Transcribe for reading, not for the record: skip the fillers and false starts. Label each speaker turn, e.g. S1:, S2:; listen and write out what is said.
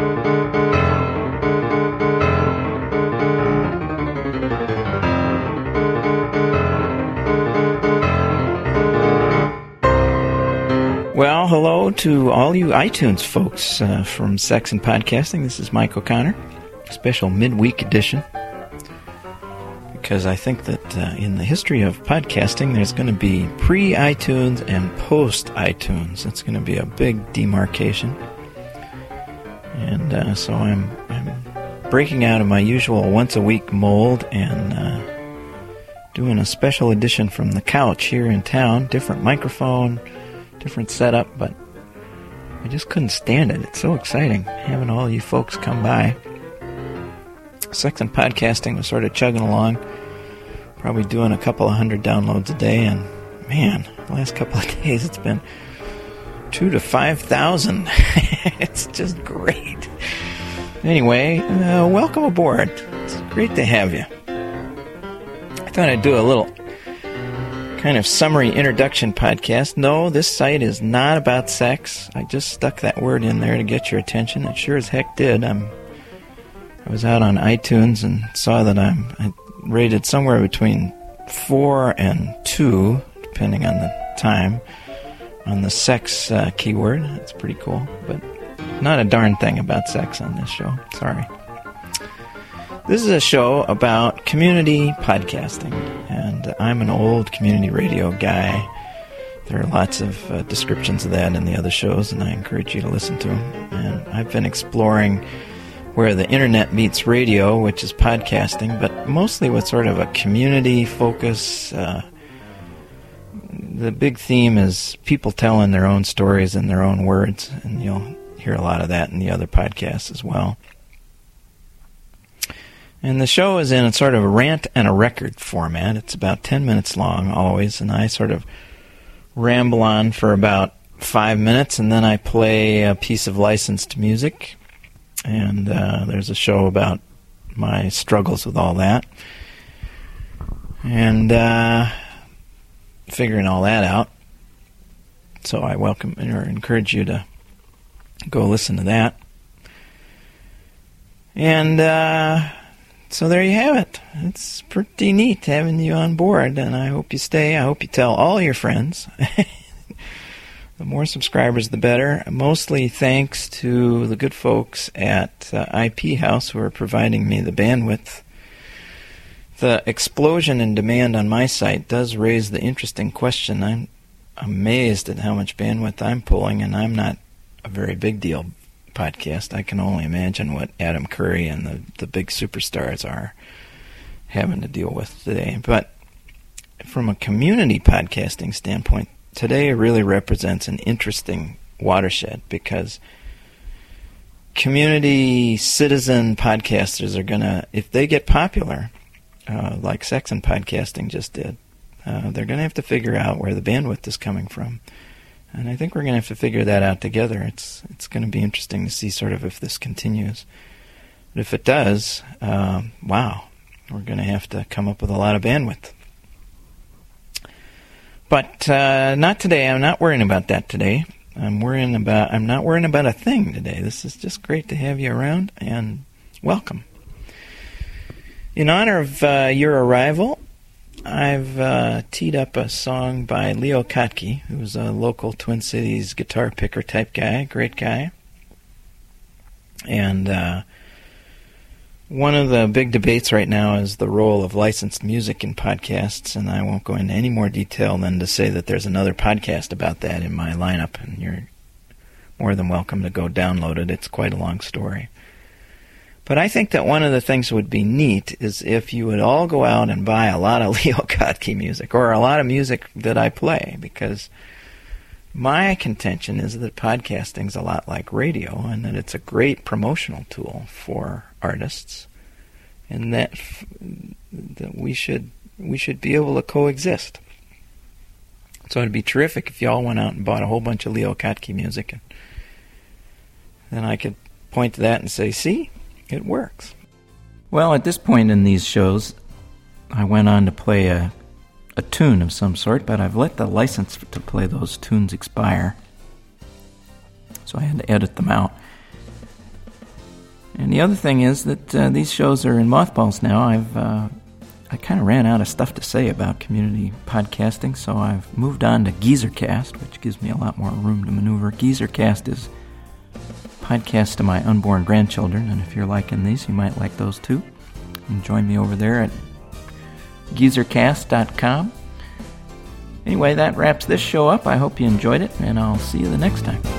S1: Well, hello to all you iTunes folks from Sex and Podcasting. This is Mike O'Connor, special midweek edition, because I think that in the history of podcasting, there's going to be pre-iTunes and post-iTunes. It's going to be a big demarcation, and so I'm breaking out of my usual once-a-week mold and doing a special edition from the couch here in town, different microphone, different setup, but I just couldn't stand it. It's so exciting having all you folks come by. Sex and Podcasting was sort of chugging along, probably doing a couple of hundred downloads a day, and man, the last couple of days it's been 2,000 to 5,000. It's just great. Anyway, welcome aboard. It's great to have you. I thought I'd do a little kind of summary introduction podcast. No, this site is not about sex. I just stuck that word in there to get your attention. It sure as heck did. I was out on iTunes and saw that I rated somewhere between 4 and 2, depending on the time, on the sex keyword. That's pretty cool, but not a darn thing about sex on this show. Sorry. This is a show about community podcasting, and I'm an old community radio guy. There are lots of descriptions of that in the other shows, and I encourage you to listen to them. And I've been exploring where the internet meets radio, which is podcasting, but mostly with sort of a community focus. The big theme is people telling their own stories in their own words, and you'll hear a lot of that in the other podcasts as well. And the show is in a sort of a rant and a record format. It's about 10 minutes long always, and I sort of ramble on for about 5 minutes, and then I play a piece of licensed music. And there's a show about my struggles with all that. And figuring all that out. So I welcome or encourage you to go listen to that. And so there you have it. It's pretty neat having you on board, and I hope you stay. I hope you tell all your friends. The more subscribers, the better. Mostly thanks to the good folks at IP House who are providing me the bandwidth. The explosion in demand on my site does raise the interesting question. I'm amazed at how much bandwidth I'm pulling, and I'm not a very big deal podcast. I can only imagine what Adam Curry and the big superstars are having to deal with today. But from a community podcasting standpoint, today really represents an interesting watershed, because community citizen podcasters are going to, if they get popular, like Sex and Podcasting just did, they're going to have to figure out where the bandwidth is coming from. And I think we're going to have to figure that out together. It's going to be interesting to see sort of if this continues. But if it does, wow, we're going to have to come up with a lot of bandwidth. But not today. I'm not worrying about that today. I'm not worrying about a thing today. This is just great to have you around, and welcome. In honor of your arrival, I've teed up a song by Leo Kottke, who's a local Twin Cities guitar picker type guy, great guy. And one of the big debates right now is the role of licensed music in podcasts, and I won't go into any more detail than to say that there's another podcast about that in my lineup, and you're more than welcome to go download it. It's quite a long story. But I think that one of the things that would be neat is if you would all go out and buy a lot of Leo Kottke music, or a lot of music that I play, because my contention is that podcasting's a lot like radio, and that it's a great promotional tool for artists, and that we should be able to coexist. So it'd be terrific if you all went out and bought a whole bunch of Leo Kottke music, and then I could point to that and say, see? It works. Well, at this point in these shows, I went on to play a tune of some sort, but I've let the license to play those tunes expire, so I had to edit them out. And the other thing is that these shows are in mothballs now. I kind of ran out of stuff to say about community podcasting, so I've moved on to Geezercast, which gives me a lot more room to maneuver. Geezercast is podcast to my unborn grandchildren, and if you're liking these, you might like those too. And join me over there at geezercast.com. Anyway, that wraps this show up. I hope you enjoyed it, and I'll see you the next time.